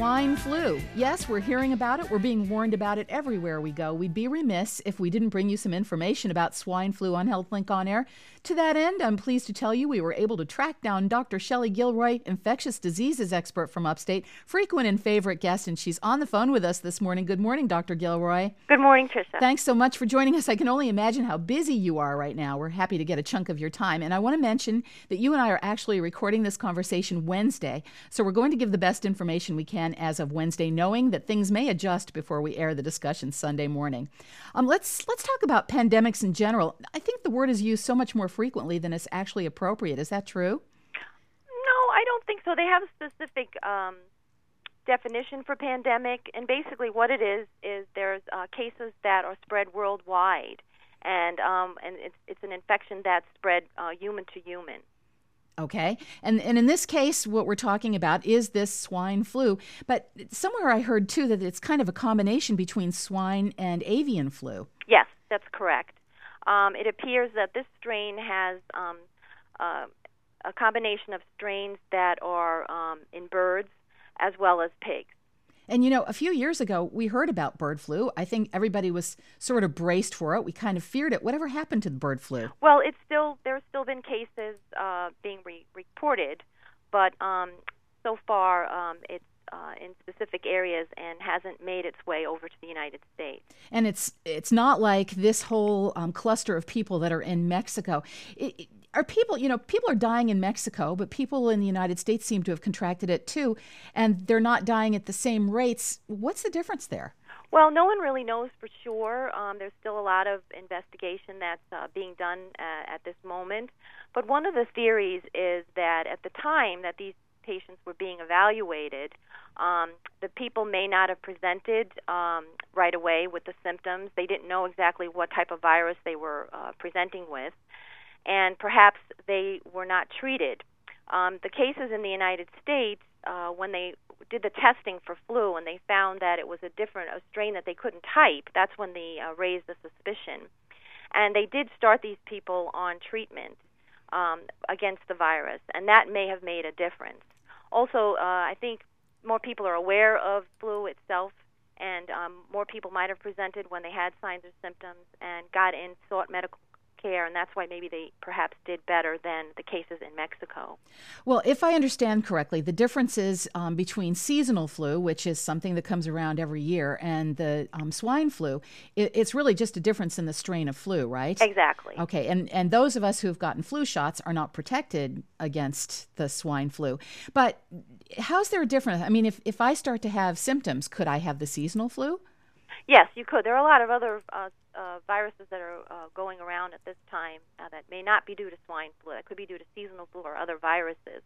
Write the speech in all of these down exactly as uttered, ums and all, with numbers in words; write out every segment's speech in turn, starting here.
Swine flu. Yes, we're hearing about it. We're being warned about it everywhere we go. We'd be remiss if we didn't bring you some information about swine flu on HealthLink On Air. To that end, I'm pleased to tell you we were able to track down Doctor Shelley Gilroy, infectious diseases expert from upstate, frequent and favorite guest, and she's on the phone with us this morning. Good morning, Doctor Gilroy. Good morning, Tricia. Thanks so much for joining us. I can only imagine how busy you are right now. We're happy to get a chunk of your time. And I want to mention that you and I are actually recording this conversation Wednesday, so we're going to give the best information we can as of Wednesday, knowing that things may adjust before we air the discussion Sunday morning. Um, let's let's talk about pandemics in general. I think the word is used so much more frequently than it's actually appropriate. Is that true? No, I don't think so. They have a specific um, definition for pandemic, and basically what it is is there's uh, cases that are spread worldwide, and um, and it's it's an infection that's spread uh, human to human. Okay. And and in this case, what we're talking about is this swine flu. But somewhere I heard, too, that it's kind of a combination between swine and avian flu. Yes, that's correct. Um, it appears that this strain has um, uh, a combination of strains that are um, in birds as well as pigs. And, you know, a few years ago, we heard about bird flu. I think everybody was sort of braced for it. We kind of feared it. Whatever happened to the bird flu? Well, it's still there's still been cases uh, being re- reported, but um, so far um, it's uh, in specific areas and hasn't made its way over to the United States. And it's it's not like this whole um, cluster of people that are in Mexico. It, it, Are people, you know, people are dying in Mexico, but people in the United States seem to have contracted it too, and they're not dying at the same rates. What's the difference there? Well, no one really knows for sure. Um, there's still a lot of investigation that's uh, being done uh, at this moment. But one of the theories is that at the time that these patients were being evaluated, um, the people may not have presented um, right away with the symptoms. They didn't know exactly what type of virus they were uh, presenting with, and perhaps they were not treated. Um, the cases in the United States, uh, when they did the testing for flu and they found that it was a different a strain that they couldn't type, that's when they uh, raised the suspicion. And they did start these people on treatment um, against the virus, and that may have made a difference. Also, uh, I think more people are aware of flu itself, and um, more people might have presented when they had signs or symptoms and got in, sought medical care, and that's why maybe they perhaps did better than the cases in Mexico. Well, if I understand correctly, the difference is um, between seasonal flu, which is something that comes around every year, and the um, swine flu, it, it's really just a difference in the strain of flu, right? Exactly. Okay, and, and those of us who have gotten flu shots are not protected against the swine flu. But how's there a difference? I mean, if, if I start to have symptoms, could I have the seasonal flu? Yes, you could. There are a lot of other uh, uh, viruses that are uh, going around at this time uh, that may not be due to swine flu. That could be due to seasonal flu or other viruses.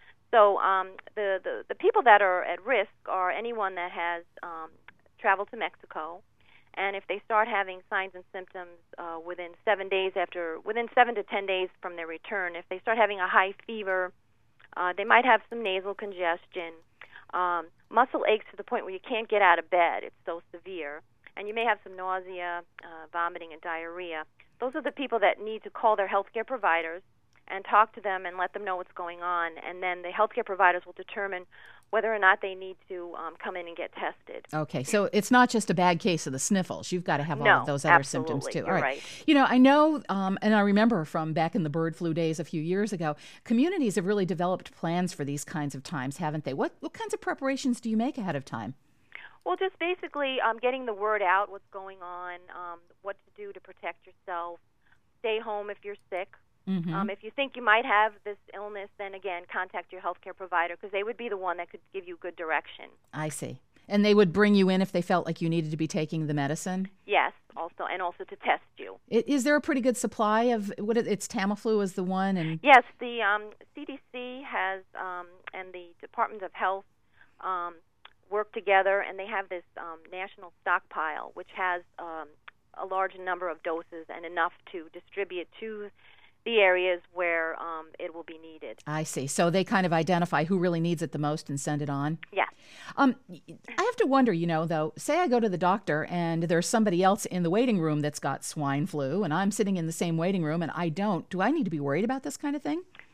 So um, the, the, the people that are at risk are anyone that has um, traveled to Mexico, and if they start having signs and symptoms uh, within seven days after, within seven to ten days from their return, if they start having a high fever, uh, they might have some nasal congestion, um, muscle aches to the point where you can't get out of bed. It's so severe. And you may have some nausea, uh, vomiting, and diarrhea. Those are the people that need to call their healthcare providers and talk to them and let them know what's going on. And then the healthcare providers will determine whether or not they need to um, come in and get tested. Okay, so it's not just a bad case of the sniffles. You've got to have all no, of those other absolutely. symptoms too. You're all right. right. You know, I know, um, and I remember from back in the bird flu days a few years ago, communities have really developed plans for these kinds of times, haven't they? What what kinds of preparations do you make ahead of time? Well, just basically um, getting the word out, what's going on, um, what to do to protect yourself. Stay home if you're sick. Mm-hmm. Um, if you think you might have this illness, then again, contact your healthcare provider because they would be the one that could give you good direction. I see. And they would bring you in if they felt like you needed to be taking the medicine? Yes, also, and also to test you. It, is there a pretty good supply of, what it, it's Tamiflu is the one? And Yes, the um, C D C has, um, and the Department of Health um, work together, and they have this um, national stockpile, which has um, a large number of doses and enough to distribute to the areas where um, it will be needed. I see. So they kind of identify who really needs it the most and send it on? Yeah. Um, I have to wonder, you know, though, say I go to the doctor and there's somebody else in the waiting room that's got swine flu, and I'm sitting in the same waiting room and I don't. Do I need to be worried about this kind of thing?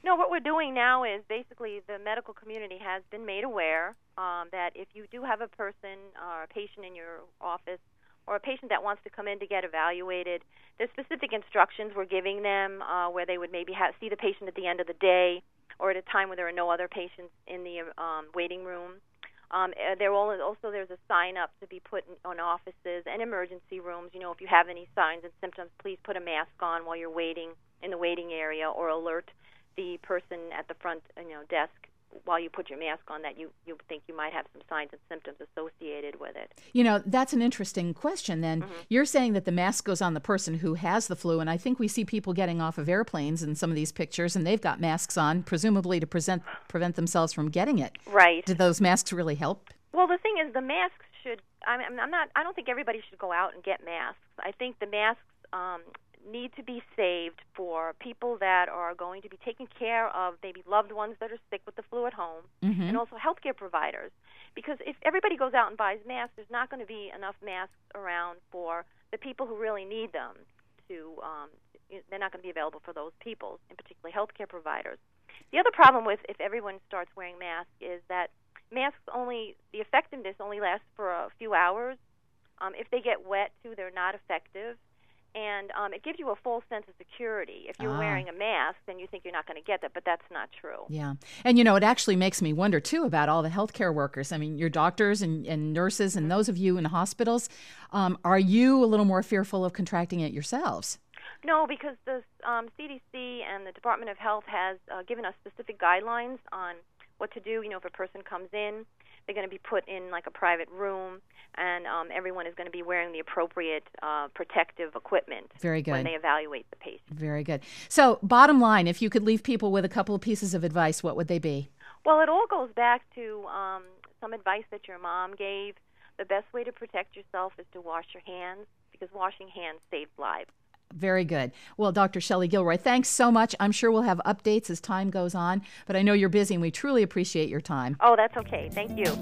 No, what we're doing now is basically the medical community has been made aware um, that if you do have a person or a patient in your office or a patient that wants to come in to get evaluated, there's specific instructions we're giving them uh, where they would maybe have, see the patient at the end of the day or at a time when there are no other patients in the um, waiting room. Um, there will also there's a sign up to be put in, on offices and emergency rooms. You know, if you have any signs and symptoms, please put a mask on while you're waiting in the waiting area, or alert the person at the front, you know, desk while you put your mask on that you, you think you might have some signs and symptoms associated with it. You know, that's an interesting question then. Mm-hmm. You're saying that the mask goes on the person who has the flu, and I think we see people getting off of airplanes in some of these pictures, and they've got masks on, presumably to present, prevent themselves from getting it. Right. Do those masks really help? Well, the thing is, the masks should, I mean, I'm not, I don't think everybody should go out and get masks. I think the masks um, need to be saved for people that are going to be taking care of maybe loved ones that are sick with the flu at home, mm-hmm. and also healthcare providers. Because if everybody goes out and buys masks, there's not going to be enough masks around for the people who really need them. To um, they're not going to be available for those people, and particularly healthcare providers. The other problem with if everyone starts wearing masks is that masks only, the effectiveness only lasts for a few hours. Um, if they get wet, too, they're not effective. And um, it gives you a false sense of security. If you're ah. wearing a mask, then you think you're not going to get that, but that's not true. Yeah. And, you know, it actually makes me wonder, too, about all the healthcare workers. I mean, your doctors and, and nurses and those of you in hospitals, um, are you a little more fearful of contracting it yourselves? No, because the um, C D C and the Department of Health has uh, given us specific guidelines on what to do. You know, if a person comes in, they're going to be put in like a private room, and um, everyone is going to be wearing the appropriate uh, protective equipment. Very good. When they evaluate the patient. Very good. So, bottom line, if you could leave people with a couple of pieces of advice, what would they be? Well, it all goes back to um, some advice that your mom gave. The best way to protect yourself is to wash your hands, because washing hands saves lives. Very good. Well, Doctor Shelley Gilroy, thanks so much. I'm sure we'll have updates as time goes on, but I know you're busy, and we truly appreciate your time. Oh, that's okay. Thank you.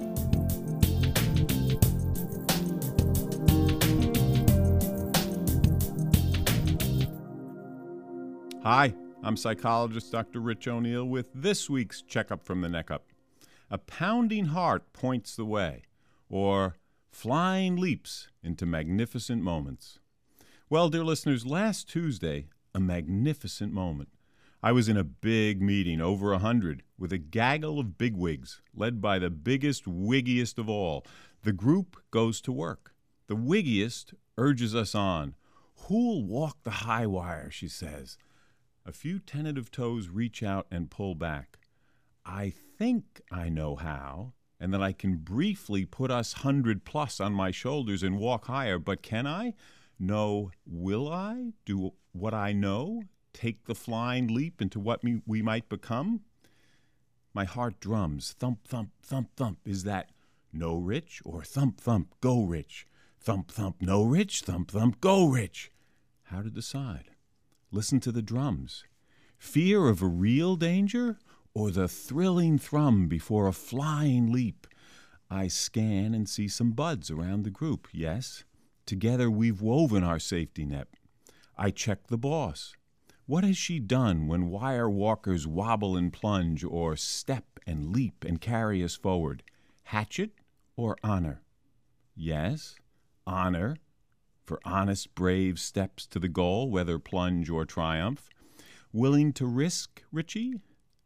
Hi, I'm psychologist Doctor Rich O'Neill with this week's Checkup from the Neck Up. A pounding heart points the way, or flying leaps into magnificent moments. Well, dear listeners, last Tuesday, a magnificent moment. I was in a big meeting, over a hundred, with a gaggle of bigwigs, led by the biggest, wiggiest of all. The group goes to work. The wiggiest urges us on. Who'll walk the high wire, she says. A few tentative toes reach out and pull back. I think I know how, and that I can briefly put us hundred plus on my shoulders and walk higher, but can I? No, will I do what I know? Take the flying leap into what me, we might become? My heart drums, thump, thump, thump, thump. Is that no, Rich, or thump, thump, go, Rich? Thump, thump, no, Rich, thump, thump, go, Rich. How to decide? Listen to the drums. Fear of a real danger, or the thrilling thrum before a flying leap? I scan and see some buds around the group, yes. Together we've woven our safety net. I check the boss. What has she done when wire walkers wobble and plunge, or step and leap and carry us forward? Hatchet or honor? Yes, honor, for honest, brave steps to the goal, whether plunge or triumph. Willing to risk, Richie?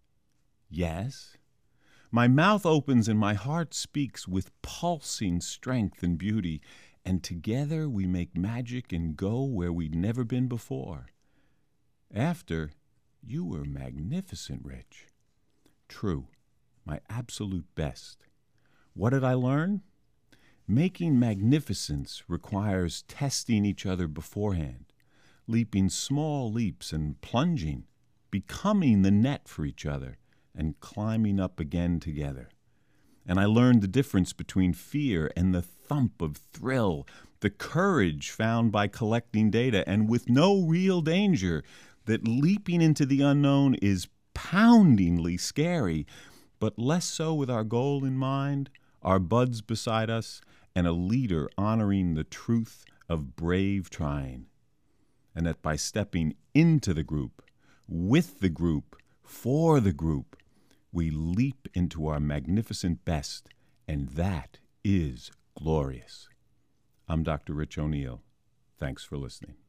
Yes. My mouth opens and my heart speaks with pulsing strength and beauty, and together we make magic and go where we'd never been before. After, you were magnificent, Rich. True, my absolute best. What did I learn? Making magnificence requires testing each other beforehand, leaping small leaps and plunging, becoming the net for each other, and climbing up again together. And I learned the difference between fear and the thump of thrill, the courage found by collecting data, and with no real danger, that leaping into the unknown is poundingly scary, but less so with our goal in mind, our buds beside us, and a leader honoring the truth of brave trying. And that by stepping into the group, with the group, for the group. We leap into our magnificent best, and that is glorious. I'm Doctor Rich O'Neill. Thanks for listening.